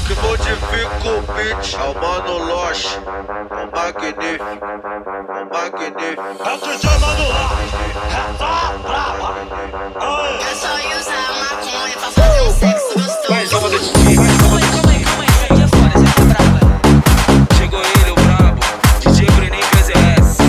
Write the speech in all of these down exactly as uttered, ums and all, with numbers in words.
que modifica o beat é o Mano Loche, o magnífico, o magnífico. É o D J Mano Loche, é só brava. Eu só usar maconha pra fazer um sexo gostoso. Mais uma do D J, mais uma do Calma aí, calma aí, esse aqui é foda, esse aqui é brava. Chegou ele, o brabo, D J Bruninho P Z S.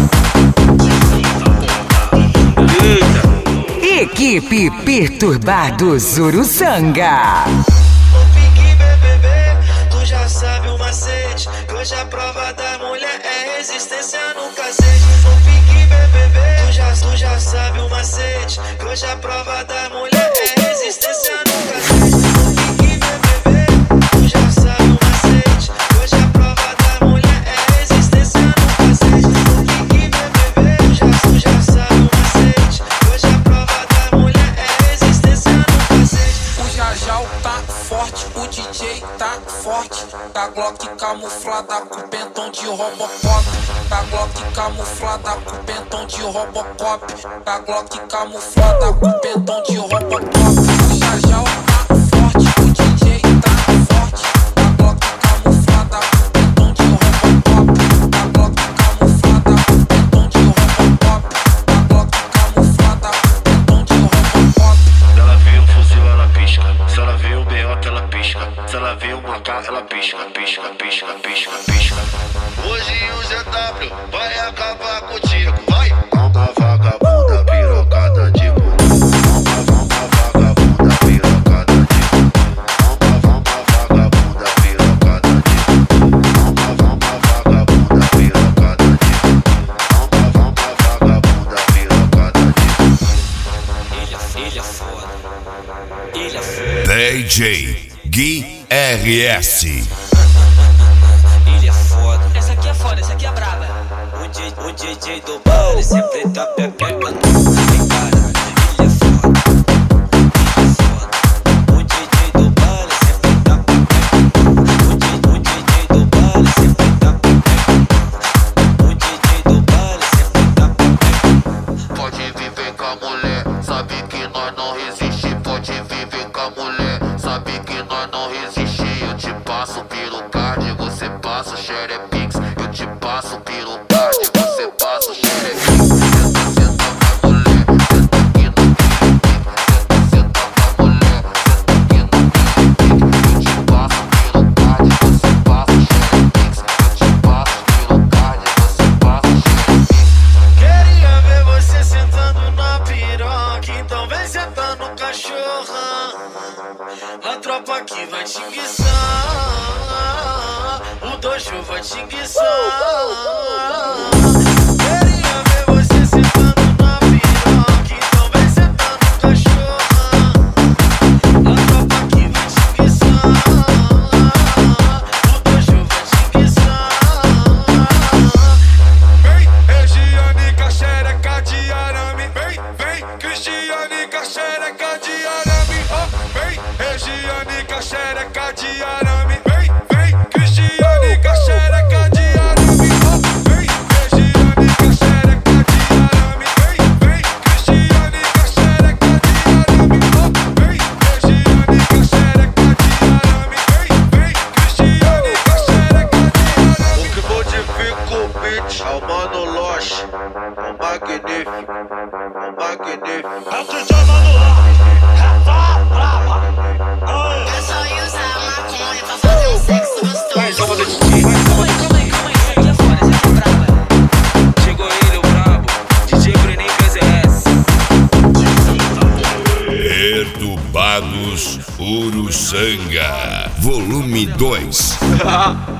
Eita! Equipe Perturbados Uruçanga. O pique B B B, tu já sabe o macete. Que hoje a prova da mulher é resistência no cacete. O pique B B B, tu já, tu já sabe o macete. Que hoje a prova da mulher é resistência no cacete. O pique B B B, tu já sabe o macete. Que hoje a prova da mulher é resistência no cacete. O pique B B B, tu já, tu já sabe o macete. Que hoje a prova da mulher é resistência no cacete. O Jajal tá forte, o D J tá forte. Da Glock camuflada com pentão de Robocop. Da Glock camuflada com pentão de Robocop. Da Glock camuflada com pentão de Robocop. O Jajal tá forte, o D J tá forte. Da Glock camuflada com pentão de Robocop. Da Glock camuflada com pentão de Robocop. Da Glock camuflada com pentão de Robocop. Se ela vê um fuzil, ela pisca. Se ela vê um B O, ela pisca. Se ela vê um A K, ela pisca, pisca, pisca, pisca, pisca. Hoje o Z W vai acabar contigo, vai! Uma vagabunda pirocada de burro. Uma, uma vagabunda pirocada de burro. Uma, uma vagabunda pirocada de burro. Uma, uma vagabunda pirocada de burro. Uma, uma vagabunda pirocada de burro. Ilha, ilha foda. Ilha foda. D J Gui R S. Ilha foda. Esse aqui é foda, esse aqui é brava. O, D, o D J do baile sempre tá pegando. Vem cara, ilha foda. Ilha foda. O D J do baile sempre tá pegando. O, D, o D J do baile sempre tá pegando. O D J do baile sempre tá pegando. Pode viver com a mulher, sabe que nós não resiste. Pode viver com a mulher, sabe que nós não resiste. Eu te passo pelo card, você passa o xerepix. Eu te passo pelo card, você passa o xerepix. Senta, senta pra mulher, senta aqui no pique. Senta, senta pra mulher, senta aqui no pique. Eu te passo pelo card, você passa o xerepix. Eu te passo pelo card, você passa o xerepix. Queria ver você sentando na piroca, então vem sentar no cachorrão. A tropa aqui vai te enguiçar, o dojo vai te enguiçar. Queria ver você sentando na piroca, então vem sentar no cachorrão. A tropa aqui vai te enguiçar, o dojo vai te enguiçar. Vem, Regiane, xereca de arame. Vem, vem, Cristiane, xereca de arame. Oh, vem, Regiane, xereca de arame. Vem, vem, Cristiane, xereca de arame. Oh, vem, Regiane, xereca de arame. Vem, vem, Cristiane, xereca de arame. Oh, vem, Regiane, xereca de arame. Vem, vem, Cristiane, xereca de arame. O que modifica o beat é o Mano Loche, o magnífico, o magnífico. É o D J Mano Loche, é só brava. Eu só usar maconha pra fazer um sexo gostoso. Mais uma do D J, mais uma Calma aí, do calma aí, calma aí, esse aqui é foda, esse aqui é brava. Chegou ele, o brabo, D J Bruninho P Z S. Perturbados Uruçanga. Volume dois.